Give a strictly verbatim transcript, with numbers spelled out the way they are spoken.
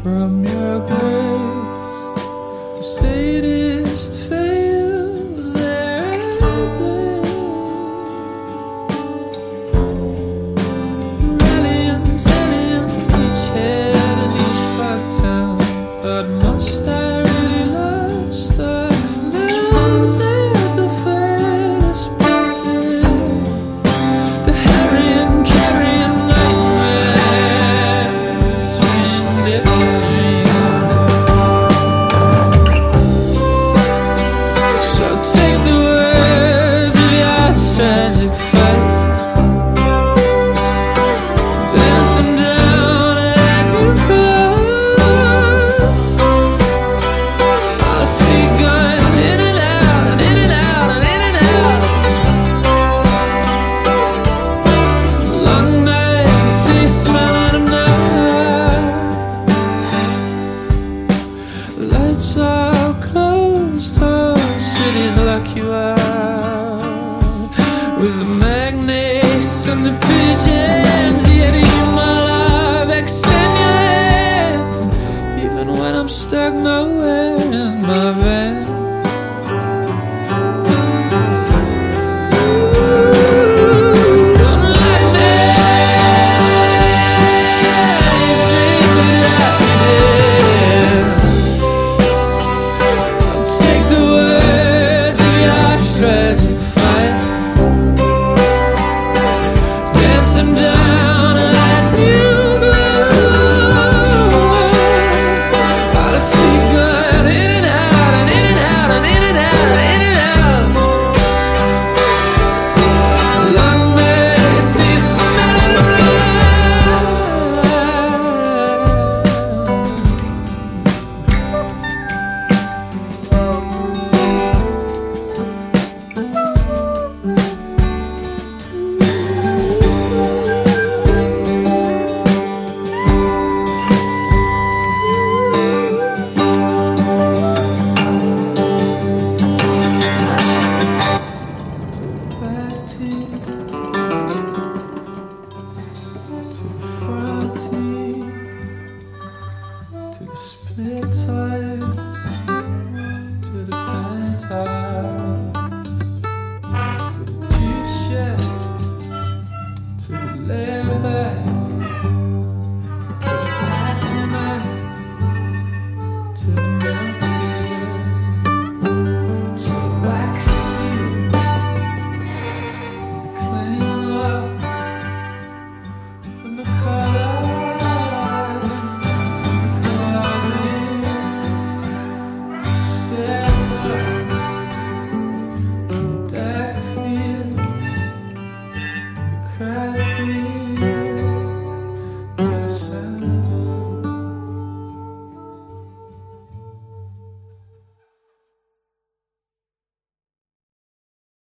from your grace. The sadist fails their blade. Rallying, telling each head and each fucked town. Thought, must I really lust? I mounted the fairest bucket. The harrying, carrying nightmares in between. So take the words of your tragic fight, dance them down at your club. I see going in and out, and in and out, and in and out. Long nights, they smelling them now. Lights are closed, whole cities lock you out. With the magnates and the pigeons, yet you, my love, extend your hand. Even when I'm stuck nowhere in my van. Don't let me dream it after this. I'll take the words of your tragic fight, dance them down and let you glow. Out of figure, in and out, and in and out, and in and out, and in and out. Long nights, they smell of back teeth, to the front teeth, to the split top.